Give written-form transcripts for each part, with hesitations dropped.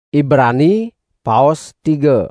Ibrani paus 3.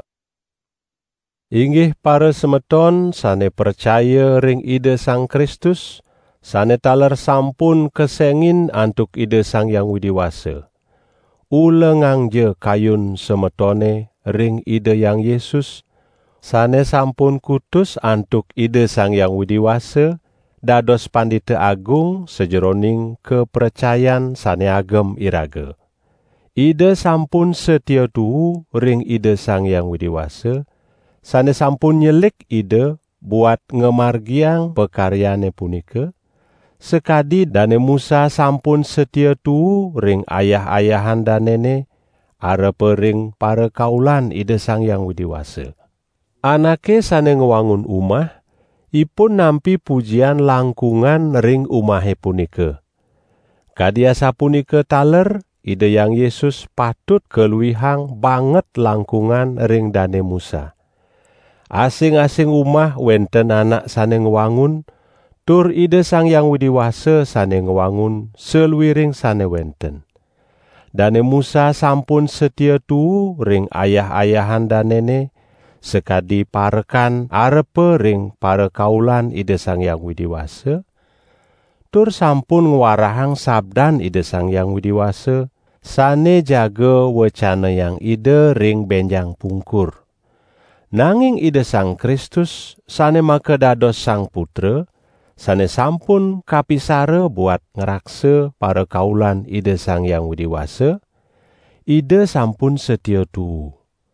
Inggih para semeton sane percaya ring Ida Sang Kristus, sane taler sampun kesengin antuk Ida Sang Yang Widiwasa. Ulengang je kayun semetone ring Ida Yang Yesus, sane sampun kutus antuk Ida Sang Yang Widiwasa, dados pandita agung sejeroning kepercayan sane agem iraga. Ida sampun setia tuhu ring Ida Sang Yang Widiwasa, sane sampun nyelik Ida buat ngemargiang pekaryane punika, sekadi dane Musa sampun setia tuhu ring ayah-ayahan danene, arepe ring para kaulan Ida Sang Yang Widiwasa. Anake sane ngewangun umah, ipun nampi pujian langkungan ring umahe punika. Kadia sapunika taler, Ida Yang Yesus patut keluihang banget langkungan ring dane Musa. Asing-asing umah wenten anak sane ngewangun, tur Ida Sang Yang Widiwasa sane ngewangun seluiring sane wenten. Dane Musa sampun setia tuhu ring ayah-ayahan danene, sekadi parekan arepe ring para kaulan Ida Sang Yang Widiwasa, tur sampun ngwarahang sabdan Ida Sang Yang Widiwasa, sane jaga wacana yang Ida ring benjang pungkur. Nanging Ida Sang Kristus sane maka dados Sang Putra, sane sampun kapisara buat ngeraksa para kaulan Ida Sang Yang Widiwasa, Ida sampun setia tuhu.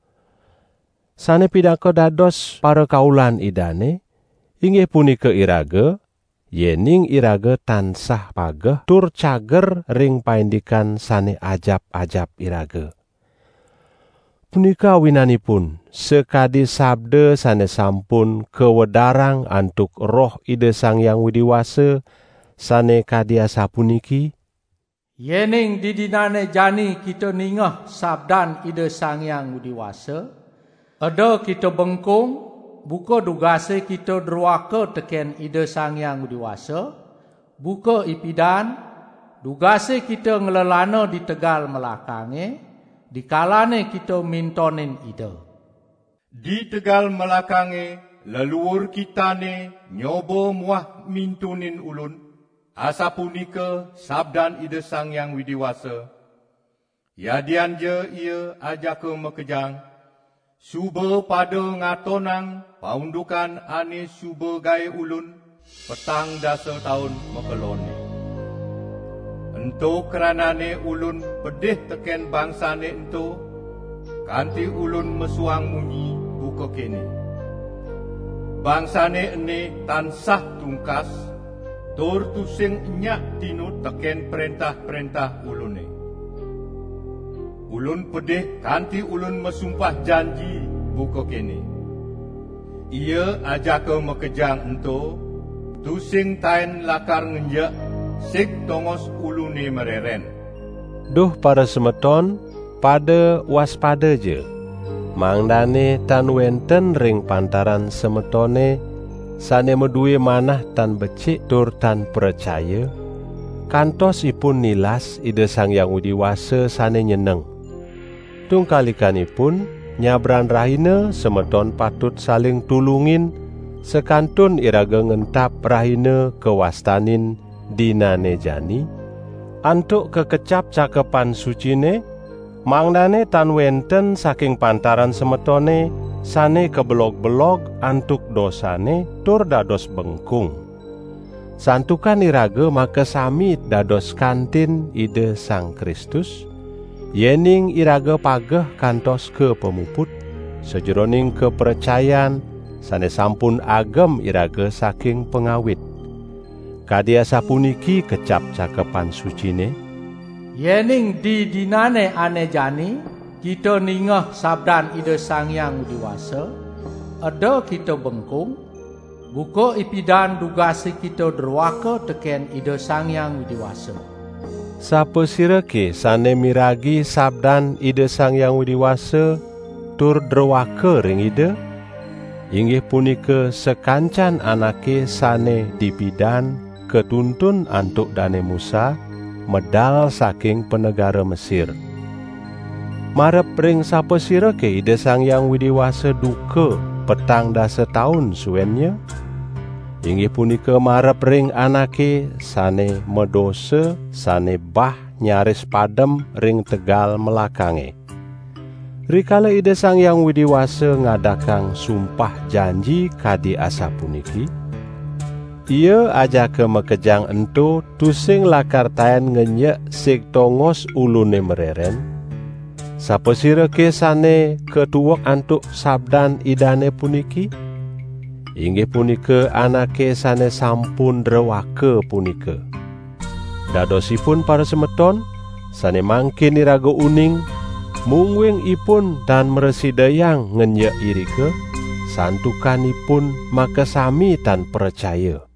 Sane pidaka dados para kaulan idane, inggih punika iraga, yening iraga tansah pageh tur cager ring paindikan sane ajab-ajab iraga. Punika winanipun sekadi sabda sane sampun kewedarang antuk roh Ida Sang Yang Widiwasa sane kadia sapuniki, yening didinane jani kita ningah sabdan Ida Sang Yang Widiwasa, ada kita bengkung, buka dugase kita derwaka teken Ida Sang Yang Widiwasa, buka ipidan, dugase kita ngelelana di tegal melakange, di kalane kita mintonin Ida. Di tegal melakange, leluhur kitane nyoba muah mintunin ulun, asapunika sabdan Ida Sang Yang Widiwasa. Yadian je ia ajak ke mekejang, suba pada ngatonang paundukan ane suba gaya ulun petang dasa tahun mekelone. Ento keranane ulun pedih teken bangsane ento, kanti ulun mesuang munyi buka kene. Bangsane ene tansah tungkas, tur tusing enyak tinut teken perintah-perintah ulune. Ulun pedih kanti ulun mesumpah janji buka kene. Ia ajak ke mekejang ento, tusing tain lakar ngenjak, sik tongos ulune mereren. Duh para semeton, pada waspada je. Mangdane tan wenten ring pantaran semetone, sane meduwe manah tan becik tur tan percaya, kantos ipun nilas Ida Sang Yang Widiwasa sane nyeneng. Tungkalikanipun nyabran rahina semeton patut saling tulungin, sekantun iraga ngentap rahina kewastanin dinane jani, antuk kekecap cakepan sucine, mangdane tan wenten saking pantaran semetone sane kebelog-belog antuk dosane tur dados bengkung. Santukan iraga maka sami dados kantin Ida Sang Kristus, yening iraga pageh kantos ke pemuput, sejeroning kepercayan sane sampun agem iraga saking pengawit. Kadia sapuniki kecap cakepan sucine, yening di dinane ane jani kita ningah sabdan Ida Sang Yang Widiwasa, ada kita bengkung, buka ipidan dugase kita derwaka teken Ida Sang Yang Widiwasa. Sapa sirake sane miragi sabdan Ida Sang Yang Widiwasa tur derwaka ring Ida, inggih punika sekancan anake sane dipidan ketuntun antuk dane Musa medal saking penegara Mesir. marep ring sapa sirake Ida Sang Hyang Widiwasa duka petang dasa taun suwennya? Inggih punika marep ring anake sane medosa, sane bah nyaris padem ring tegal melakange. Rikala Ida Sang Hyang Widiwasa ngadakang sumpah janji kadi asa puniki, ia ajake mekejang ento tusing lakar taen ngenyek sik tongos ulune mereren. Sapa sirake sane ketuwek antuk sabdan idane puniki? Inggih punika anake sane sampun rewake punika. Dadosipun para semeton, sane mangkin iraga uning, mungwing ipun dan meresidayang ngenyek irike, santukanipun makasami tan percaya.